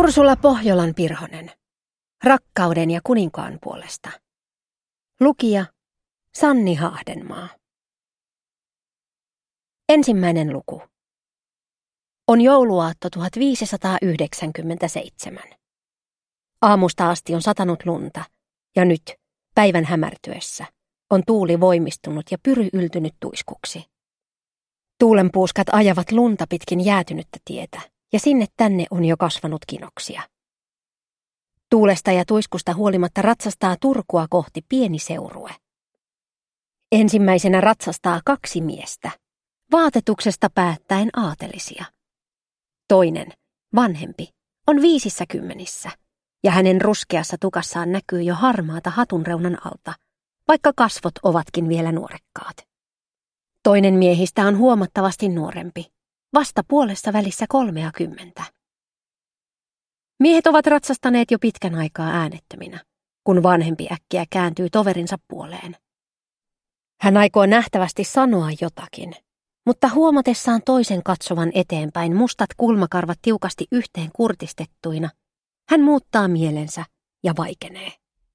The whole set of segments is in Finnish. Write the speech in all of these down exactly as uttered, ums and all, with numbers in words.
Ursula Pohjolan Pirhonen. Rakkauden ja kuninkaan puolesta. Lukija Sanni Hahdenmaa. Ensimmäinen luku. On jouluaatto tuhatviisisataayhdeksänkymmentäseitsemän. Aamusta asti on satanut lunta, ja nyt, päivän hämärtyessä, on tuuli voimistunut ja pyry yltynyt tuiskuksi. Tuulenpuuskat ajavat lunta pitkin jäätynyttä tietä, ja sinne tänne on jo kasvanut kinoksia. Tuulesta ja tuiskusta huolimatta ratsastaa Turkua kohti pieni seurue. Ensimmäisenä ratsastaa kaksi miestä, vaatetuksesta päättäen aatelisia. Toinen, vanhempi, on viisissä kymmenissä, ja hänen ruskeassa tukassaan näkyy jo harmaata hatunreunan alta, vaikka kasvot ovatkin vielä nuorekkaat. Toinen miehistä on huomattavasti nuorempi, vasta puolessa välissä kolmeakymmentä. Miehet ovat ratsastaneet jo pitkän aikaa äänettöminä, kun vanhempi äkkiä kääntyy toverinsa puoleen. Hän aikoo nähtävästi sanoa jotakin, mutta huomatessaan toisen katsovan eteenpäin mustat kulmakarvat tiukasti yhteen kurtistettuina, hän muuttaa mielensä ja vaikenee.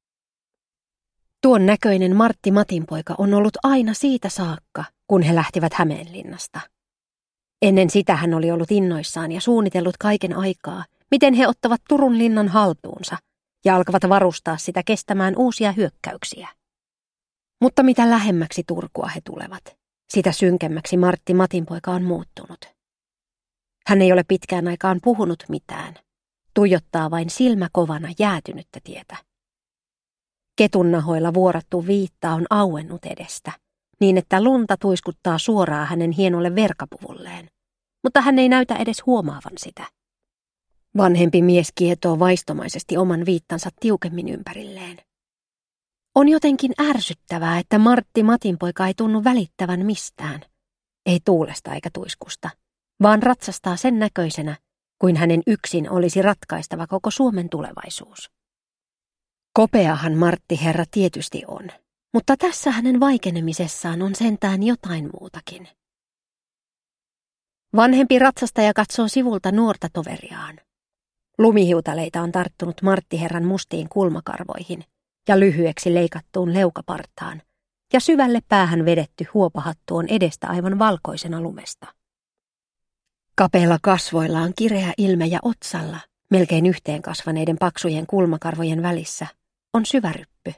Tuon näköinen Martti Matinpoika on ollut aina siitä saakka, kun he lähtivät Hämeenlinnasta. Ennen sitä hän oli ollut innoissaan ja suunnitellut kaiken aikaa, miten he ottavat Turun linnan haltuunsa ja alkavat varustaa sitä kestämään uusia hyökkäyksiä. Mutta mitä lähemmäksi Turkua he tulevat, sitä synkemmäksi Martti Matinpoika on muuttunut. Hän ei ole pitkään aikaan puhunut mitään, tuijottaa vain silmäkovana jäätynyttä tietä. Ketunnahoilla vuorattu viitta on auennut edestä, niin että lunta tuiskuttaa suoraan hänen hienolle verkapuvulleen, mutta hän ei näytä edes huomaavan sitä. Vanhempi mies kietoo vaistomaisesti oman viittansa tiukemmin ympärilleen. On jotenkin ärsyttävää, että Martti Matinpoika ei tunnu välittävän mistään, ei tuulesta eikä tuiskusta, vaan ratsastaa sen näköisenä, kuin hänen yksin olisi ratkaistava koko Suomen tulevaisuus. Kopeahan Martti herra tietysti on, mutta tässä hänen vaikenemisessaan on sentään jotain muutakin. Vanhempi ratsastaja katsoo sivulta nuorta toveriaan. Lumihiutaleita on tarttunut Martti herran mustiin kulmakarvoihin ja lyhyeksi leikattuun leukapartaan, ja syvälle päähän vedetty huopahattu on edestä aivan valkoisena lumesta. Kapeilla kasvoillaan kireä ilme ja otsalla, melkein yhteen kasvaneiden paksujen kulmakarvojen välissä, on syvä ryppy.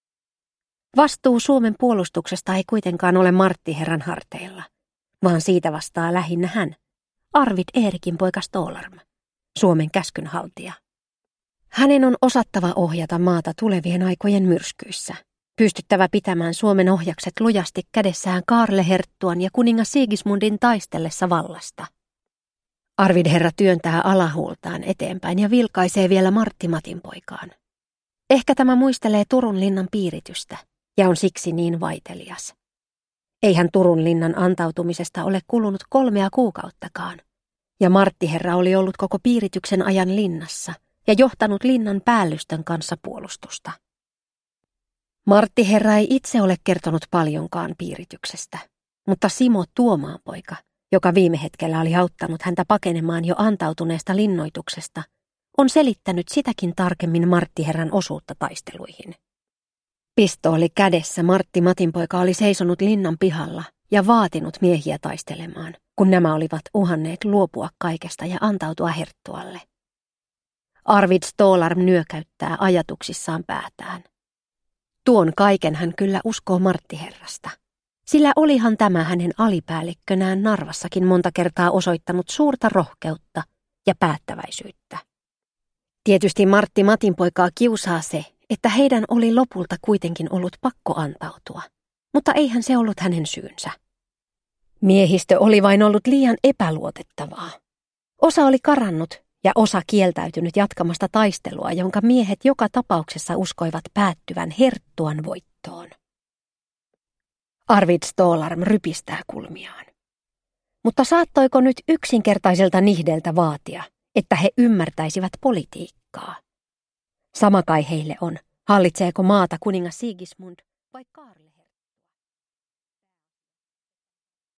Vastuu Suomen puolustuksesta ei kuitenkaan ole Martti herran harteilla, vaan siitä vastaa lähinnä hän, Arvid Eerikin poika Stålarm, Suomen käskynhaltija. Hänen on osattava ohjata maata tulevien aikojen myrskyissä, pystyttävä pitämään Suomen ohjakset lujasti kädessään Kaarle Herttuan ja kuningas Sigismundin taistellessa vallasta. Arvid herra työntää alahuultaan eteenpäin ja vilkaisee vielä Martti Matinpoikaan. Ehkä tämä muistelee Turun linnan piiritystä ja on siksi niin vaitelias. Eihän Turun linnan antautumisesta ole kulunut kolmea kuukauttakaan, ja Martti herra oli ollut koko piirityksen ajan linnassa ja johtanut linnan päällystön kanssa puolustusta. Martti herra ei itse ole kertonut paljonkaan piirityksestä, mutta Simo Tuomaanpoika, joka viime hetkellä oli auttanut häntä pakenemaan jo antautuneesta linnoituksesta, on selittänyt sitäkin tarkemmin Martti herran osuutta taisteluihin. Pistooli kädessä Martti Matinpoika oli seisonut linnan pihalla ja vaatinut miehiä taistelemaan, kun nämä olivat uhanneet luopua kaikesta ja antautua Herttualle. Arvid Stålarm nyökäyttää ajatuksissaan päätään. Tuon kaiken hän kyllä uskoo Martti herrasta, sillä olihan tämä hänen alipäällikkönään Narvassakin monta kertaa osoittanut suurta rohkeutta ja päättäväisyyttä. Tietysti Martti Matinpoikaa kiusaa se, että heidän oli lopulta kuitenkin ollut pakko antautua, mutta eihän se ollut hänen syynsä. Miehistö oli vain ollut liian epäluotettavaa. Osa oli karannut ja osa kieltäytynyt jatkamasta taistelua, jonka miehet joka tapauksessa uskoivat päättyvän Herttuan voittoon. Arvid Stålarm rypistää kulmiaan. Mutta saattoiko nyt yksinkertaiselta nihdeltä vaatia, että he ymmärtäisivät politiikkaa? Sama kai heille on, hallitseeko maata kuningas Sigismund vai Kaarle?